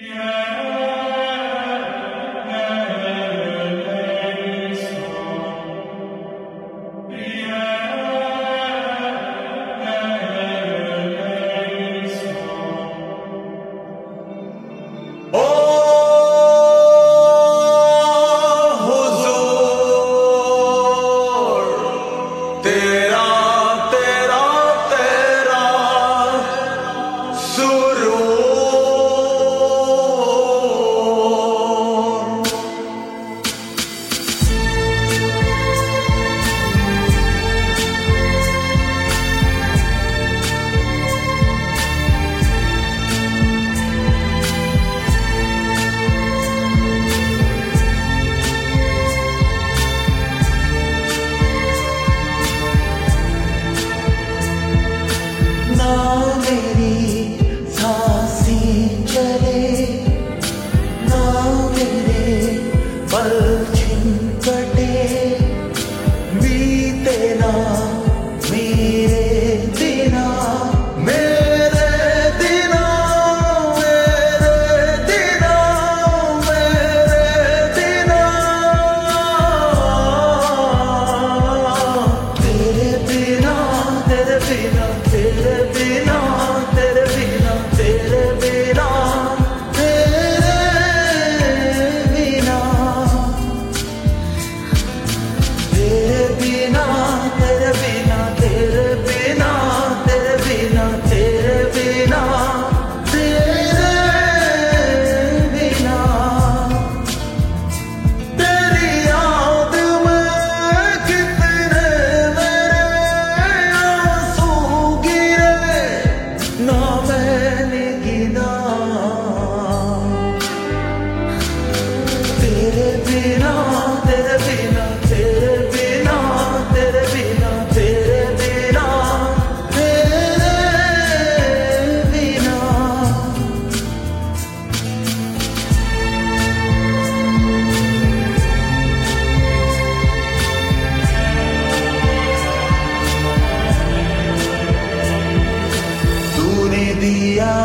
दिया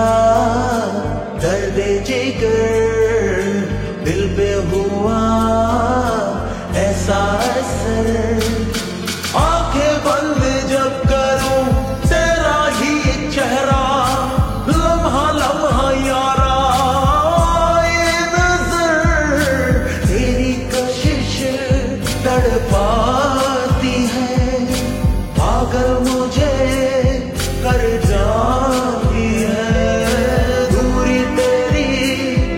दर्द जिगर दिल पे हुआ ऐसा असर, आंखें बंद जब करूं तेरा ही चेहरा, लम्हा लम्हा यारा ये नजर, तेरी कशिश तड़पाती है, पागल मुझे कर जाती है, दूरी तेरी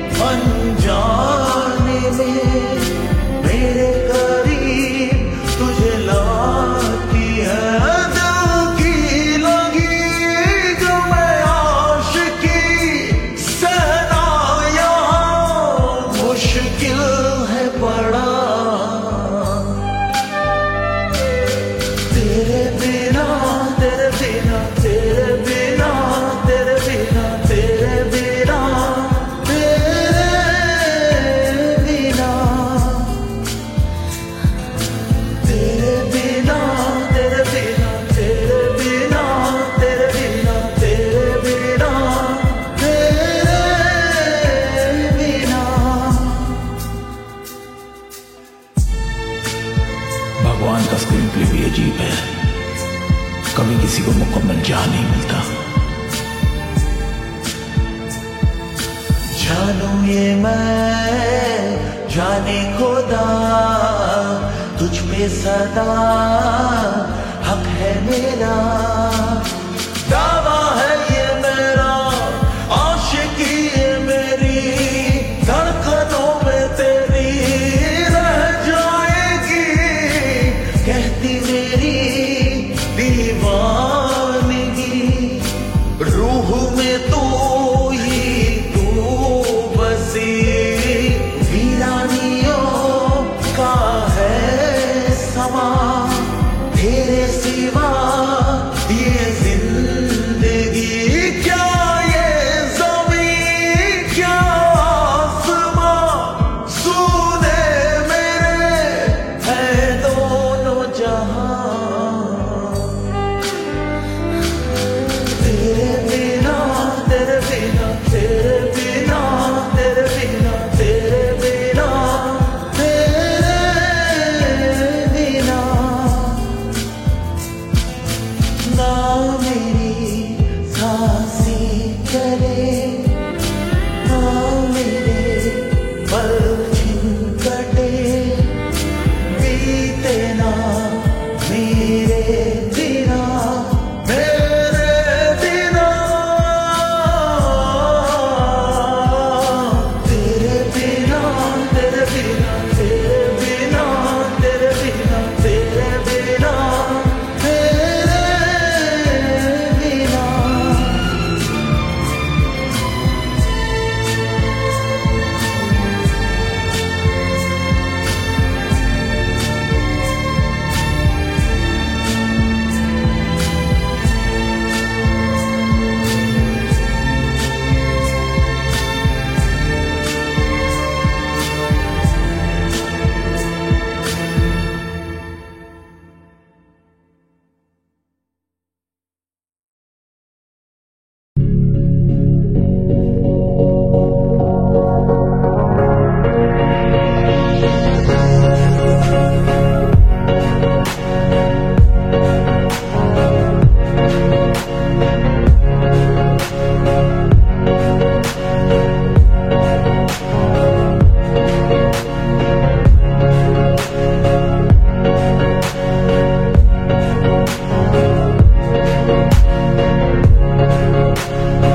अनजाने में मेरे करीब तुझे लाती है, दिल की लगी जो मैं आशिकी सहना यहाँ मुश्किल है बड़ा, तेरे बिना तेरे बिना तेरे बिना तेरे बिना तेरे बिना तेरे बिना तेरे बिना तेरे बिना तेरे बिना तेरे बिना तेरे बिना। भगवान का स्क्रीन प्ले भी अजीब है, कभी किसी को मुकम्मल जान नहीं मिलता। जानूं ये मैं जाने खुदा तुझ पे सदा हक है मेरा, दावा है ये मेरा आशिकी है मेरी, धड़कनों में तेरी रह जाएगी कहती मेरी दीवानगी, रूह में तू ही तू बसी, वीरानियों का है समा, तेरे सिवा ये है।